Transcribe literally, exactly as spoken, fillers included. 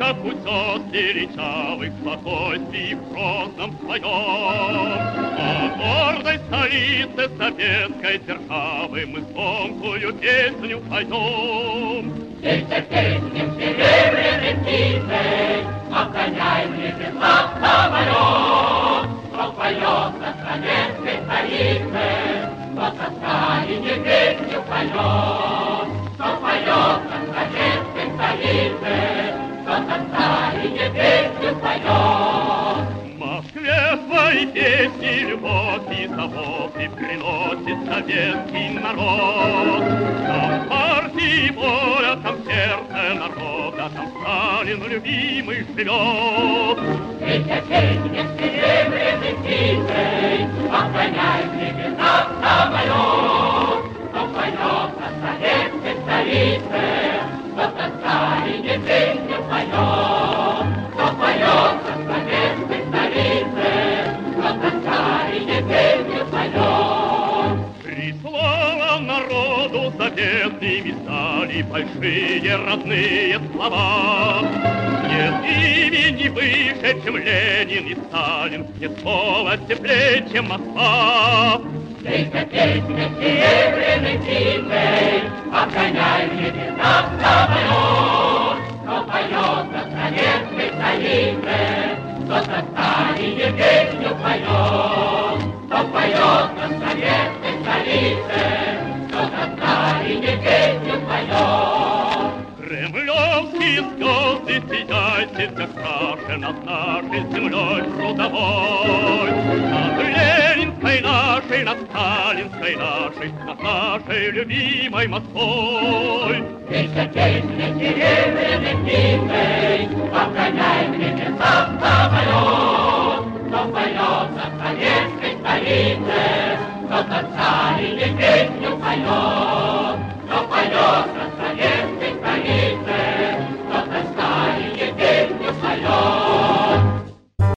как утес величавый в спокойствии в грозном своем. О гордой столице советской державы мы звонкую песню поем. Пейте песню серебряной птицей, обгоняем небеса самолет. Кто поет на советской столице, тот со Сталине песню поет. Кто поет на советской столице, тот со Сталине песню поет. В Москве свои песни, любовь и заботы приносит советский народ. Там партии воля, там сердце народа, там Сталин любимый живет. Пейте песню серебряной птицей, обгоняем небеса самолет. Кто поет на советской столице, тот на Сталине песню поет. Кто поет на советской столице, тот на Сталине песню поет. Прислала народу заветными стали большие родные слова. Нет имени выше, чем Ленин и Сталин, нет слова теплее, чем Москва. Пейте песню серебряной птицей, обгоняем небеса самолет. Кто поет на советской столице, тот на Сталине песню поет. Кто поет на советской столице, тот на Сталине песню поет. Кремлевские звезды сияйте, как краше над нашей землей трудовой. Над Ленинской нашей, над Сталинской нашей, над нашей любимой Москвой. Пейте песню серебряной птицей, обгоняем небеса самолет. Кто поет на советской столице, тот на Сталине песню поет. Кто поет на советской столице,